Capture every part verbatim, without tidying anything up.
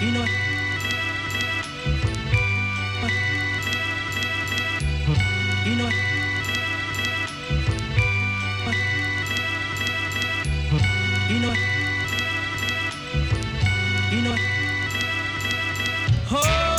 You know what? You know what? You know what? You know what? Oh,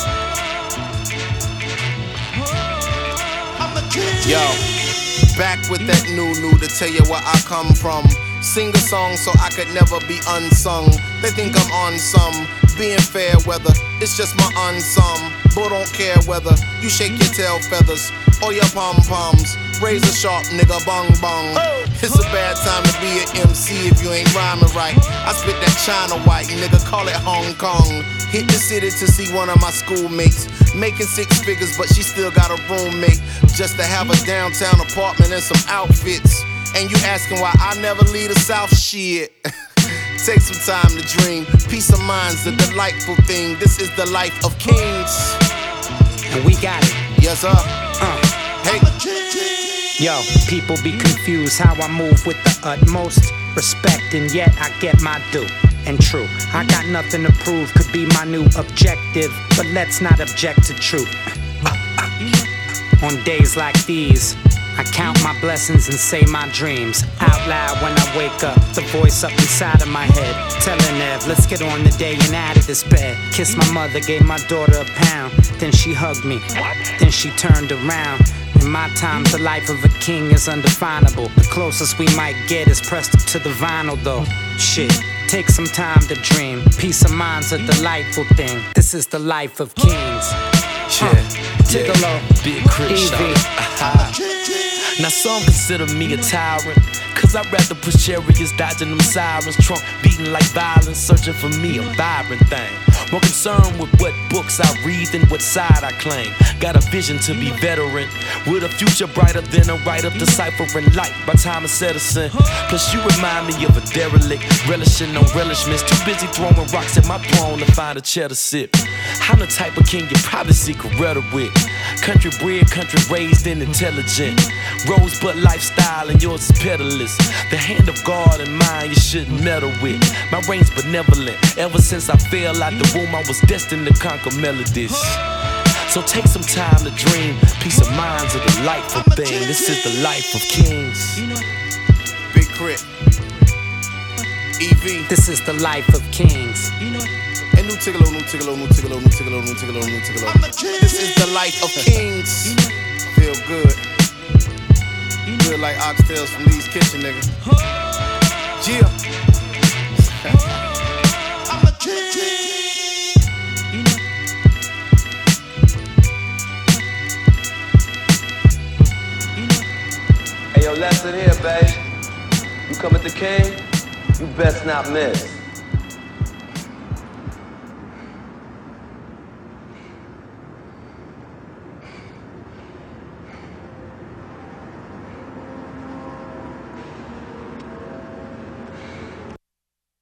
oh, I'm a king. Yo, back with that new new to tell you where I come from. Sing a song so I could never be unsung. They think I'm on some being fair weather. It's just my unsum. But don't care whether you shake your tail feathers or your pom poms. Razor sharp nigga bong bong. It's a bad time to be an M C if you ain't rhyming right. I spit that China white, nigga, call it Hong Kong. Hit the city to see one of my schoolmates, making six figures, but she still got a roommate. Just to have a downtown apartment and some outfits. And you asking why I never leave the South? Shit. Take some time to dream. Peace of mind's a delightful thing. This is the life of kings. And we got it. Yes, sir. Uh. Hey. Yo, people be confused how I move with the utmost respect, and yet I get my due. And true, I got nothing to prove, could be my new objective, but let's not object to truth. On days like these, I count my blessings and say my dreams out loud when I wake up. The voice up inside of my head telling Ev, let's get on the day and out of this bed. Kiss my mother, gave my daughter a pound. Then she hugged me, then she turned around. In my time, the life of a king is undefinable. The closest we might get is pressed up to the vinyl though. Shit, take some time to dream. Peace of mind's a delightful thing. This is the life of kings. Yeah, Tigolo, yeah. Big Crit shot. Evie. Now some consider me a tyrant, cause I'd rather push chariots, dodging them sirens. Trunk beating like violence, searching for me a vibrant thing. More concerned with what books I read than what side I claim. Got a vision to be veteran, with a future brighter than a writer deciphering light by Thomas Edison. Plus you remind me of a derelict, relishing on relishments. Too busy throwing rocks at my throne to find a cheddar sip. I'm the type of king you probably see Coretta with. Country bred, country raised and intelligent. Rosebud lifestyle and yours is peddlers. The hand of God and mine you shouldn't meddle with. My reign's benevolent. Ever since I fell out the womb I was destined to conquer melodies. So take some time to dream. Peace of mind's a delightful thing. This is the life of kings. Big Crit. Evie. This is the life of kings. And new Tigolo, new Tigolo, new Tigolo, new Tigolo, new Tigolo, new Tigolo. This is the life of kings. Feel good. Good like oxtails from Lee's Kitchen, nigga. Yeah. I'm a king. Hey, yo, lesson here, babe. You come at the king, you best not miss.